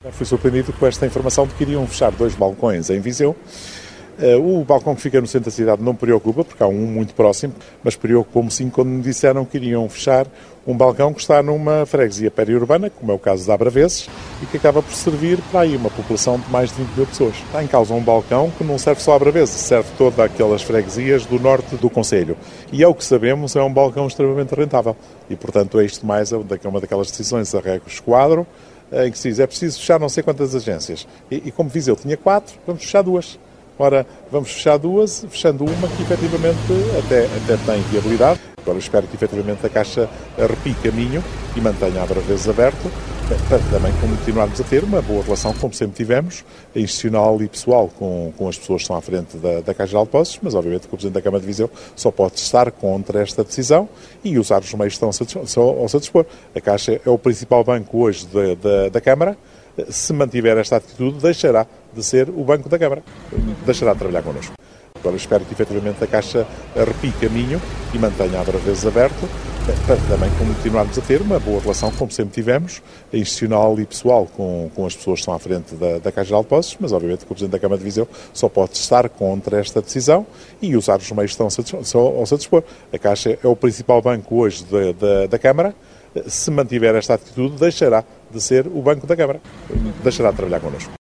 Fui surpreendido com esta informação de que iriam fechar 2 balcões em Viseu. O balcão que fica no centro da cidade não me preocupa, porque há um muito próximo, mas preocupa-me sim quando me disseram que iriam fechar um balcão que está numa freguesia periurbana, como é o caso de Abraveses, e que acaba por servir para aí uma população de mais de 20 mil pessoas. Está em causa um balcão que não serve só a Abraveses, serve todas aquelas freguesias do norte do concelho. E é o que sabemos, é um balcão extremamente rentável. E, portanto, é isto mais uma daquelas decisões a régua esquadro, em que se diz, é preciso fechar não sei quantas agências. E como Viseu tinha 4, vamos fechar 2. Ora, vamos fechar 2, fechando uma que efetivamente até tem viabilidade. Agora espero que efetivamente a Caixa arrepie caminho e mantenha a Abraveses aberto, para também continuarmos a ter uma boa relação, como sempre tivemos, institucional e pessoal, com as pessoas que estão à frente da Caixa de Depósitos, mas obviamente que o Presidente da Câmara de Viseu só pode estar contra esta decisão e usar os meios que estão ao seu dispor. A Caixa é o principal banco hoje da Câmara. Se mantiver esta atitude, deixará de ser o Banco da Câmara. Deixará de trabalhar connosco. Agora espero que efetivamente a Caixa arrepie caminho e mantenha a Abraveses aberto, para também continuarmos a ter uma boa relação, como sempre tivemos, institucional e pessoal, com as pessoas que estão à frente da Caixa de Depósitos, mas obviamente que o Presidente da Câmara de Viseu só pode estar contra esta decisão e usar os meios que estão ao seu dispor. A Caixa é o principal banco hoje da Câmara. Se mantiver esta atitude, deixará de ser o Banco da Câmara. Deixará de trabalhar connosco.